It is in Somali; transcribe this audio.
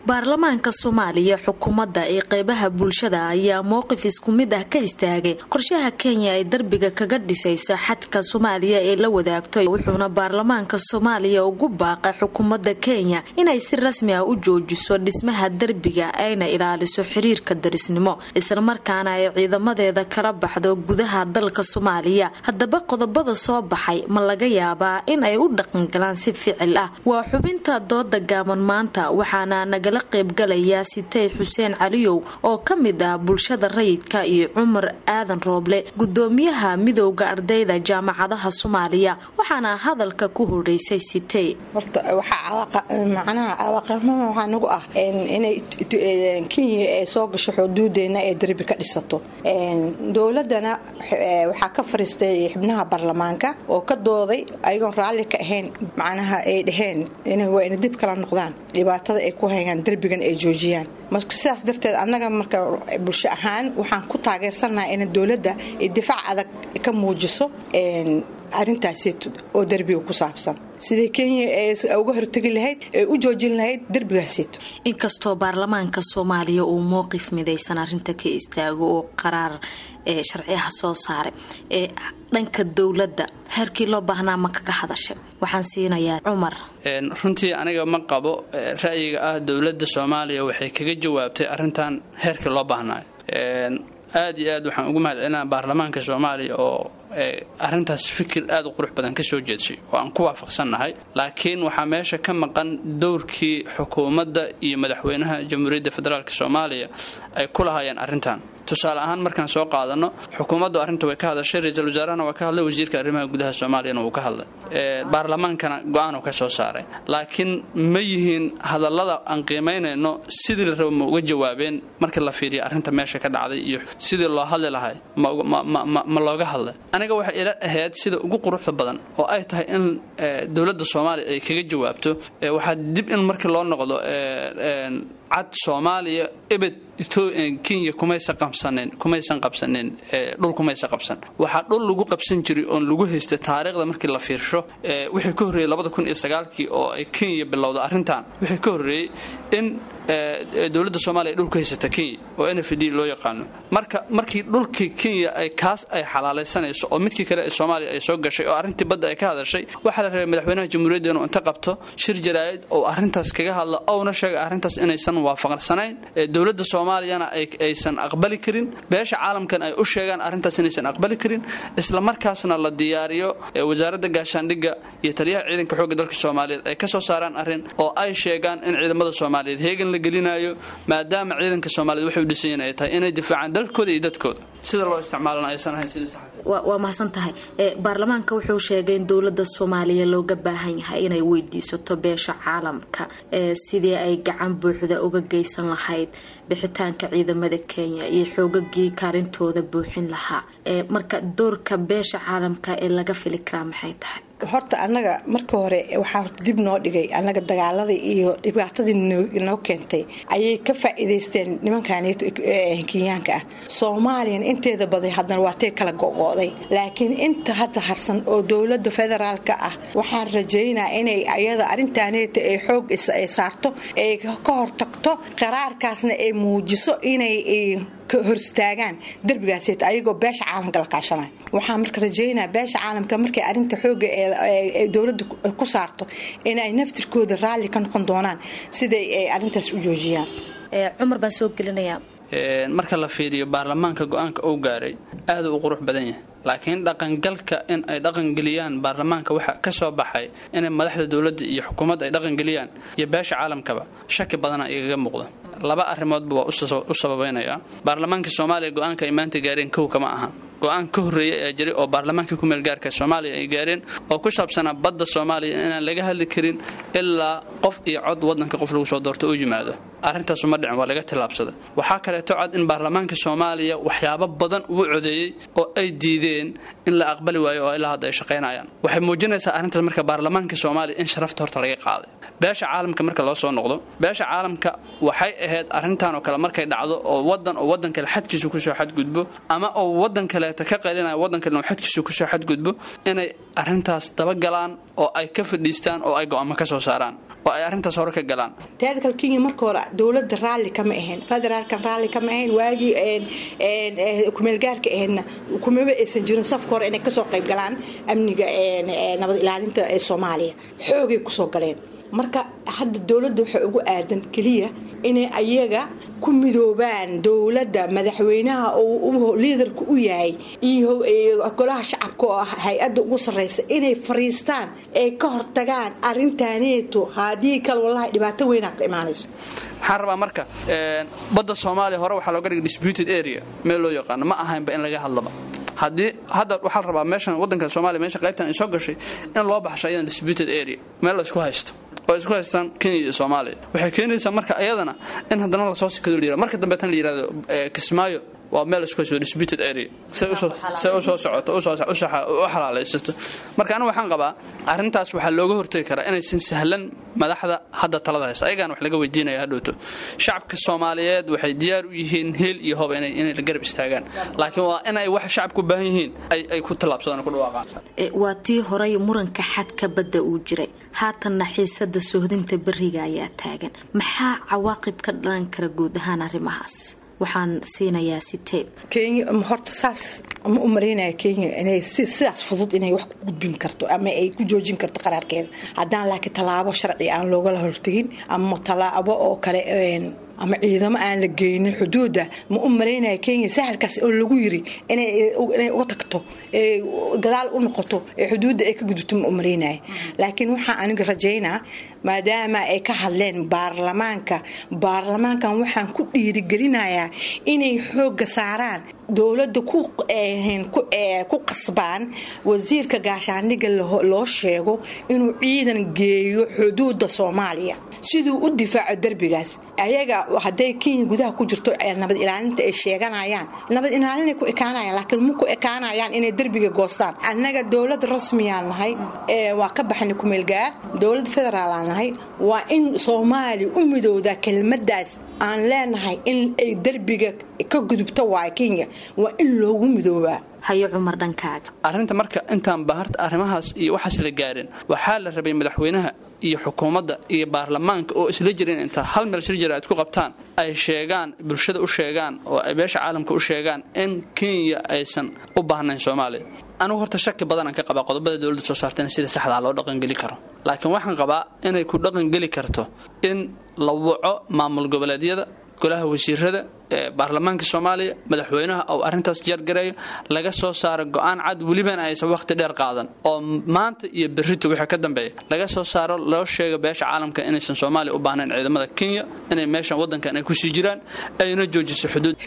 baarlamaanka Soomaaliya xukuumadda ee qaybaha bulshada ayaa mowqif isku mid ah ka istaagay qorshaha Kenya ay darbiga kaga dhisaysa xadka Soomaaliya ee la wadaagto wuxuuna baarlamaanka Soomaaliya ugu baaqay xukuumadda Kenya inay si rasmi ah u joojiso dhismaha darbiga ayna ilaaliso xiriirka darisnimo isla markaana ay ciidamadeeda kala baxdo gudaha dalka Soomaaliya haddaba qodobada soo baxay ma laga yaabaa in ay u dhaqan galaan si ficil ah waa xubinta dooda gaaban maanta waxaana nagala qaybgalaya Sitay Xuseen Caliyow oo kamid ah bulshada rayidka iyo Cumar Aadan Rooble gudoomiyaha midowga ardayda jaamacadaha Soomaaliya waxaana hadalka ku horeysay Sitay horta waxa macnaha nagu ah inay Kenya ay soo gasho xuduudeena ee darbi ka dhisato dawladana waxa ka fariistay xubnaha baarlamaanka oo ka dooday ayagoon raalli ka ahayn macnaha ay dhaheen inay waa in dib kala noqdaan dhibaatada ay ku hayaan darbigan ay joojiyaan marka sidaas darteed annaga marka bulsho ahaan waxaan ku taageersanahay in dawladda ay difaac adag ka muujiso arintaasi oo darbiga ku saabsan sidii Kenya ay uga hortagi lahayd ay u joojin lahayd darbigaasi inkastoo baarlamaanka Soomaaliya uu mowqif midaysan arinta ka istaago oo qaraar sharciyaha soo saaray dhanka dawladda heerkii loo baahnaa ma kaga hadashay waxaan siinayaa Cumar runtii aniga ma qabo ra'yiga ah dawladda Soomaaliya waxay kaga jawaabtay arintan heerkii loo baahnaa aad iyo aad waxaan ugu mahadcelinayaa baarlamaanka Soomaaliya oo arintaas fikir aad u qurux badan ka soo jeedshay oo aan ku waafaqsanahay laakiin waxa meesha ka maqan doorkii xukuumadda iyo madaxweynaha Jamhuuriyadda Federaalka Soomaaliya ay ku lahaayeen arintan tusaale ahaan markaan soo qaadano xukuumaddu arinta way ka hadashay ra'iisul wasaaraha waa ka hadlay wasiirka arrimaha gudaha Soomaaliya uu ka hadlay baarlamaankana go'aan uu ka soo saaray laakiin ma yihiin hadallada aan qiimeynayno sidii la rabo uga jawaabeen markii la fiiriyo arinta meesha ka dhacday iyo sidii loo hadli lahaa ma looga hadlay aniga waxa ila ahayd sida ugu quruxda badan oo ay tahay in dawladda Soomaaliya ay kaga jawaabto waxa dib in markii loo noqdo cad Soomaaliya ibad Kenya kumaysan qabsanin dhulkumaysan qabsan waxa dhul lagu qabsan jiray oo lagu haystay taariikhda markii la fiirsho wixii ka horeeyay 2009 oo ay Kenya bilowday arintan wixii ka horeeyay in dawladda Soomaaliya dhulka haysata Kenya oo NFD loo yaqaan markii dhulkii Kenya ay kaas ay xalaalaysanayso oo midkii kale ee Soomaaliya ay soo gashay oo arintii badda ay ka hadashay waxa la rabay madaxweynaha Jamhuuriyadda inuu inta qabto shir jaraa'id oo arintaas kaga hadlo oo sheegay arintaas inaysan waafaqsanayn dawladda Soomaaliyana aysan aqbali karin beesha caalamkan ay u sheegaan arintaas inaysan aqbali karin isla markaasna la diyaariyo wasaaradda gaashaandhigga iyo taliyaha ciidanka xoogga dalka Soomaaliyeed ay ka soo saaraan arin oo ay sheegaan in ciidamada Soomaaliyeed heegan la gelinayo maadaama ciidanka Soomaaliyeed waxay u dhisan ay tahay inay difaacaan dalkooda iyo dadkooda sida loo isticmaalana aysan ahayn sida sax waa mahadsan tahay baarlamaanka wuxuu sheegay in dawladda Soomaaliya looga baahan yahay inay weydiisato beesha caalamka sidii ay gacan buuxda uga geysan lahayd bixitaanka ciidamada Kenya iyo xoogagii kaarintooda buuxin lahaa marka doorka beesha caalamka ee laga fili karaa maxay tahay horta anaga marka hore waxa dib noo dhigay anaga dagaaladii iyo dhibaatadii noo keentay ayay ka faa'iideysteen nimankaaniyada Kenyaanka ah Soomaaliya inteeda baday hadana waa tay kala go'ooday laakiin inta hadda harsan oo dawladda federaalka ah waxaan rajaynayaa inay ayada arintaaniyada ay xoog ay saarto ay ka hortagto qaraarkaasna ay muujiso inay ka horstaagaan darbigaasi ayagoo beesha caalamka la kaashanay waxaan marka rajaynayaa beesha caalamka markay arinta xoog ee dawladda ku saarto inay naftirkooda raalli ka noqon doonaan sidii ay arintaas u joojiyaan Cumar baan soo gelinayaa marka la fiiriyo baarlamaanka go'aanka uu gaaray aad u qurux badan yahay laakiin dhaqangalka in ay dhaqangeliyaan baarlamaanka waxa ka soo baxay in madaxda dawladda iyo xukuumadda ay dhaqangeliyaan iyo beesha caalamkaba shaki badan ay iga muuqda laba arrimoodba waa u sababeynaya baarlamaanka Soomaaliya go'aanka ay maanta gaareen kama aha go'aan ka horeeyay ee jiray oo baarlamaanka ku meel gaarka Soomaaliya ay gaareen oo ku saabsanaa badda Soomaaliya inaan laga hadli karin ilaa qof iyo cod wadanka qof lagu soo doorto oo yimaado arintaas uma dhicin waa laga tilaabsaday waxa kale oo cad in baarlamaanka Soomaaliya waxyaabo badan uu codeeyay oo ay diideen in la aqbali waayo oo ilaa hadda ay shaqeynayaan waxay muujinaysaa arintaas marka baarlamaanka Soomaaliya in sharafta horta laga qaaday beesha caalamka marka loo soo noqdo beesha caalamka waxay ahayd arintan oo kale markay dhacdo oo wadan kale xadkiisu ku soo xadgudbo ama oo wadan kale ka qeylinayo wadan kale xadkiisu ku soo xadgudbo inay arintaas daba galaan oo ay ka fadhiistaan oo ay go'aamo ka soo saaraan oo ay arrintaas hore ka galaan. teeda kale Kenya marka hore dowladda raalli kama ahayn, federaalka raalli kama ahayn, waagii kumeel gaarka ahaydna kumaba aysan jirin safka hore inay kasoo qayb galaan amniga nabad ilaalinta ee Soomaaliya xoogay kusoo galeen. marka hadda dowladda waxa ugu aadan kaliya inay ayaga ku midoobaan dowladda madaxweynaha oo liidarka u yahay iyo golaha shacabka oo hay'adda ugu sareysa inay fariistaan ee ka hortagaan arintaaneeto haddii kale wallahi dhibaato weyn ka imaanayso. waxaan rabaa marka badda Soomaaliya hore waxa looga dhigay disputed area meel loo yaqaan ma ahaynba in laga hadlaba. hadda waxaan rabaa meeshan wadanka Soomaaliya meesha qaybtan ay soo gashay in loo baxshay in disputed area meel la isku haysto oo isku haystaan Kenya iyo Soomaaliya waxay keenaysaa marka ayadana in haddana la soo sikado liira marka dambe tan la yiraahdo Kismaayo waa meel isku haysto disputed area say u soo socoto u xalaalaysato. marka anigu waxaan qabaa arrintaas waxa looga hortagi karaa inaysan sahlan madaxda hadda talada haysa ayagaan wax laga weydiinaya hadhowto shacabka Soomaaliyeed waxay diyaar u yihiin heel iyo hoob inay la garab istaagaan laakiin waa in ay wax shacabku baahan yihiin ay ku talaabsadaan ku dhawaaqaan. waa tii horay muranka xadka badda uu jiray haatanna xiisada sohdinta bariga ayaa taagan maxaa cawaaqib ka dhalan kara guud ahaan arrimahaas waxaan siinayaa sitee Kenya horta saas ama u mareynaya Kenya inay sidaas fudud inay wax ku gudbin karto ama ay ku joojin karto qaraarkeeda haddaan laakiin talaabo sharci aan looga hortagin ama talaabo oo kale ama ciidamo aan la geynin xuduuda ma u mareynaya Kenya sahalkaas oo lagu yiri inay uga tagto gadaal u noqoto xuduuda ay ka gudubto ma u mareynaya laakiin waxa aniga rajaynaa maadaama ay ka hadleen baarlamaankan waxaan ku dhiirigelinayaa inay xoog saaraan dowladda ku qasbaan wasiirka gaashaandhigga loo sheego inuu ciidan geeyo xuduuda Soomaaliya sidoo u difaaco darbigaas ayaga haday Kenya gudaha ku jirto nabad ilaalinta ay sheeganayaan nabad ilaalin ku ekaanayaan laakiin ma ku ekaanayaan inay darbiga goostaan annaga dowlad rasmi ah nahay waa ka baxnay ku meel gaar dowlad federaal ah nahay waa in Soomaaliya u midowda kelmadaas aan leenahay in ay darbiga ka gudubto waa Kenya waa in loogu midoobaa hayo Cumar dhankaaga arrinta marka intaan baharta arrimahaas iyo waxaas la gaarin waxa la rabay madaxweynaha iyo xukuumadda iyo baarlamaanka oo isla jireen inta hal meel shirjiraad ku qabtaan ay sheegaan bulshada u sheegaan oo ay beesha caalamka u sheegaan in Kenya aysan u baahnayn Soomaaliya anigu horta shaki badan aan ka qabaa qodobada dawladda soo saartay sida saxda ah loo dhaqan gali karo laakiin waxaan qabaa inay ku dhaqan gali karto in la waco maamul goboleedyada golaha wasiirada baarlamaanka Soomaaliya madaxweynaha oo arrintaas jargareeyo laga soo saaro go'aan cad waliba aysan waqti dheer qaadan oo maanta iyo berrito wixii ka dambeeya laga soo saaro loo sheego beesha caalamka inaysan Soomaaliya u baahnayn ciidamada Kenya inay meeshan wadankan ay ku sii jiraan ayna joojiso xuduud